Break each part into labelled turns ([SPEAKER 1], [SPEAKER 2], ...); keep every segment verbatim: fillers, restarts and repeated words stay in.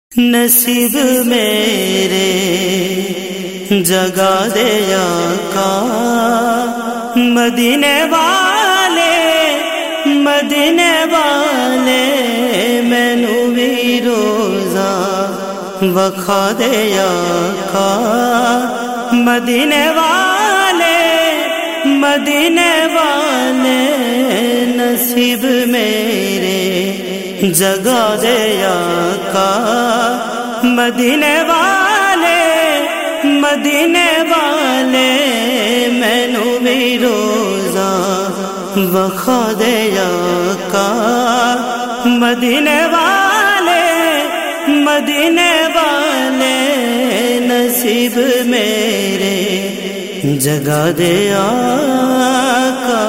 [SPEAKER 1] نصیب میرے جگا دے آقا، مدینے والے مدینے والے، مینوں وی روزہ وکھا دے آقا، مدینے والے مدینے والے، نصیب میرے جگا دے آقا، مدینے والے مدینے والے، مینوں وی روزہ وکھا دے آقا، مدینے والے مدینے والے، نصیب میرے جگا دے آقا۔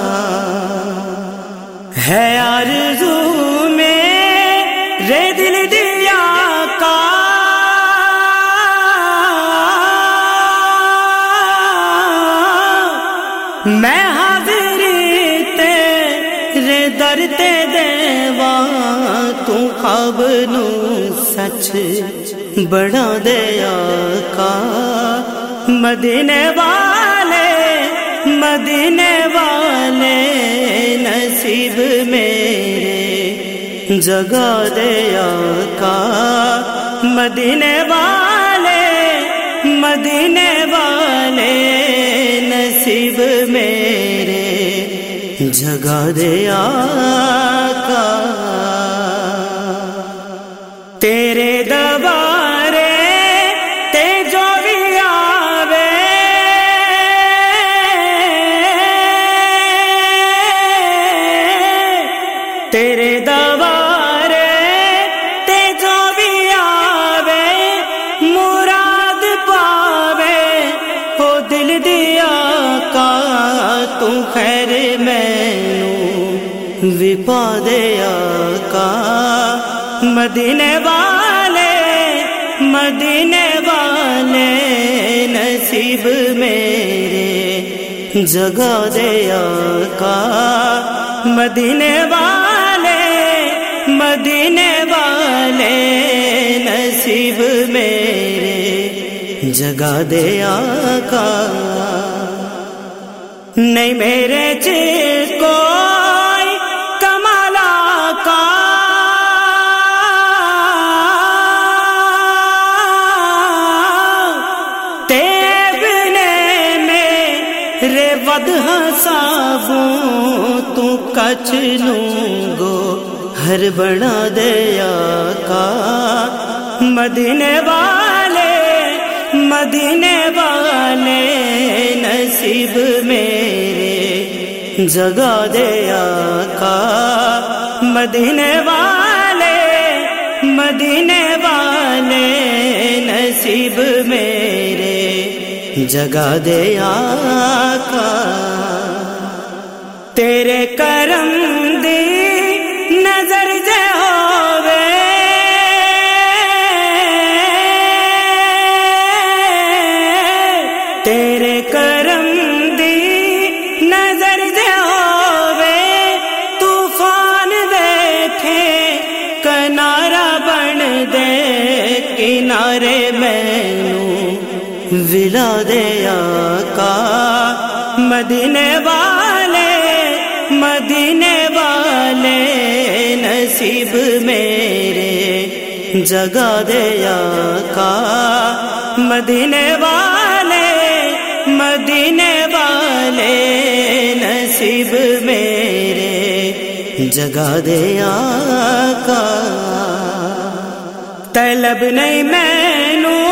[SPEAKER 1] ہے آرزو میرے دل دی آقا، میں حاضری تیرے در تے دیواں، تو خواب نو سچ بڑھا دے آقا، مدینے والے مدینے والے، نصیب میرے جگا دے آقا، مدینے والے مدینے والے، نصیب میرے جگا دے آقا۔ تیرے دوارے تے جو بھی آوے، تیرے دوارے تے جو بھی آوے، مراد پاوے او دل دی آقا، تو خیر مینوں وی پا دے آقا، مدینے والے مدینے والے، نصیب میرے جگا دے آقا، مدینے والے مدینے والے، نصیب میرے جگا دے آقا۔ نہیں میرے چیز کوئی کمال آقا، میرے ود حسابوں تو کچھ لوں گو ہر بنا دے آقا، مدینے والے مدینے والے، نصیب میرے جگا دے آقا، مدینے والے مدینے والے، نصیب میرے جگا دے آقا۔ تیرے کرم دی نظر جے ہووے، تیرے کرم دی نظر جے ہووے، طوفان ویکھے کنارہ بن دے، کنارے مینوں ولا دے آقا، مدینے والے مدینے والے، نصیب میرے جگا دے آقا، مدینے والے مدینے والے، نصیب میرے جگا دے آقا۔ طلب نہیں مینوں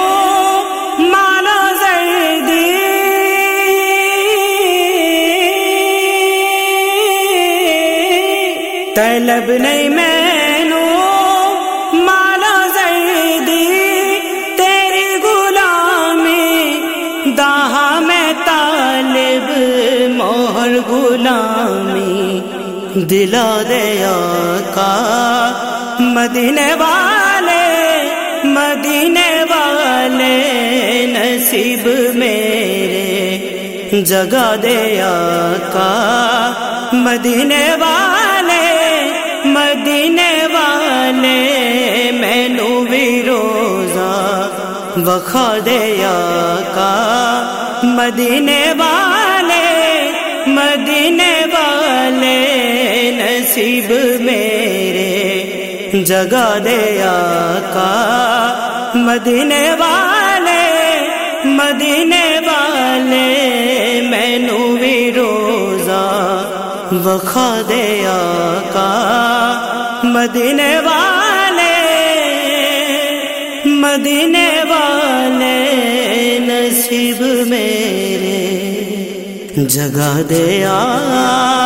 [SPEAKER 1] طلب نہیں مینوں مالا زیدی، تیری غلامی داہا میں طالب، مہر غلامی دلا دے آقا، مدینے والے مدینے والے، نصیب میرے جگا دے آقا، مدینے والے مدینے والے، مینوں وی وخا دے آقا مدینے والے مدینے والے نصیب میرے جگا دے آقا مدینے والے مدینے والے مینوں وی روزہ وخا دے آقا مدینے والے مدینے والے نصیب میرے جگا دے آقا